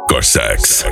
Corsex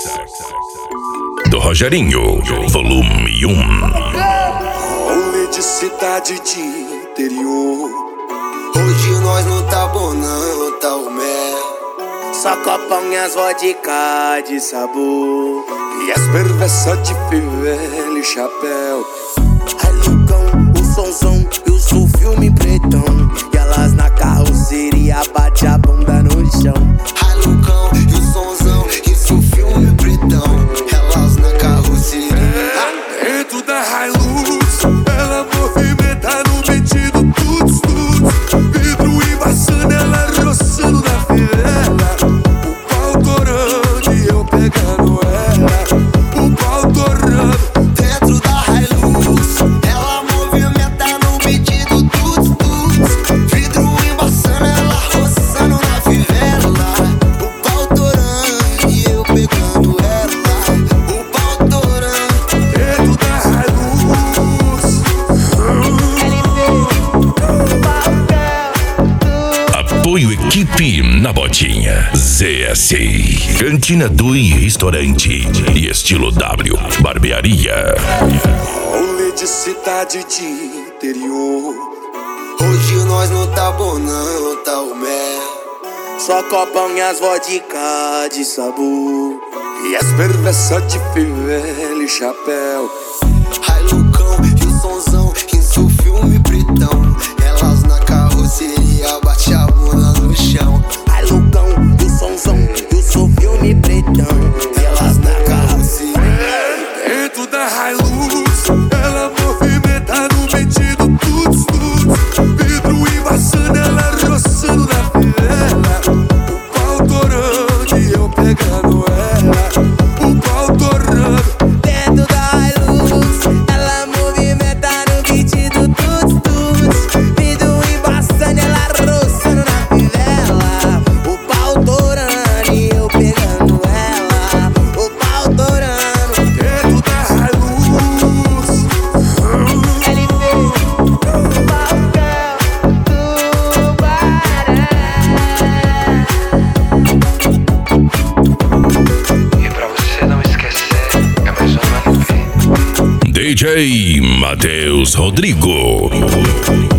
do Rogerinho, volume 1. Rolê de cidade de interior. Hoje nós não tá bom não, tá o mel. Só copão e as vodka de sabor. E as perversas de fivela e chapéu. Ai Lucão, o sonzão, eu sou filme pretão. E elas na carroceria bate a bunda no chão. Ai Lucão, e o sonzão, eu sou filme pretão. Elas na carroceria dentro da Hilux. Ela movimenta no metido tuts tuts. Vidro embaçando, ela roçando na fivela. O pau torando e eu pegando ela. O pau torando dentro da Hilux. Ela movimenta no metido tuts tuts. Vidro embaçando, ela roçando na fivela. O pau torando e eu pegando ela. O pau torando dentro da Hilux. Apoio equipe na botinha. ZSI, Cantina Dui Restaurante e Estilo W, Barbearia. Rolê de cidade de interior. Hoje nós não tá bom não, tá o mel. Só copão e as vodka de sabor. E as perversas de fivela e chapéu. Ai Lucão, e o sonzão, isso o filme pretão. Elas na carroceria bate a bunda no chão. Ai Lucão, e o sonzão, isso o filme pretão. Elas na carroceria dentro da Hilux. Ela movimenta no metido tuts tuts. Vidro embaçando, ela roçando na fivela. O pau torando e eu pegando ela. O pau torando dentro da Hilux. Ela movimenta no metido tuts tuts. Vidro embaçando, ela roçando na fivela. O pau torando e eu pegando ela. O pau torando dentro da Hilux. E pra você não esquecer, é mais uma LP. DJ Matheus Rodrigo.